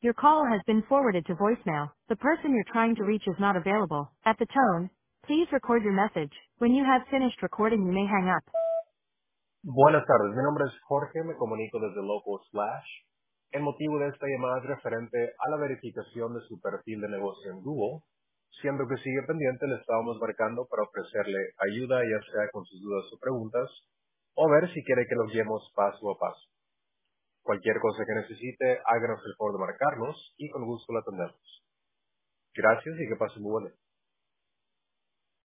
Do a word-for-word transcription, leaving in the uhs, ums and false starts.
Your call has been forwarded to voicemail. The person you're trying to reach is not available. At the tone, please record your message. When you have finished recording, you may hang up. Buenas tardes, mi nombre es Jorge, me comunico desde Local Slash. El motivo de esta llamada es referente a la verificación de su perfil de negocio en Google. Siendo que sigue pendiente, le estábamos marcando para ofrecerle ayuda, ya sea con sus dudas o preguntas, o ver si quiere que los guiemos paso a paso. Cualquier cosa que necesite, háganos el favor de marcarnos y con gusto la atendemos. Gracias y que pase muy buen día.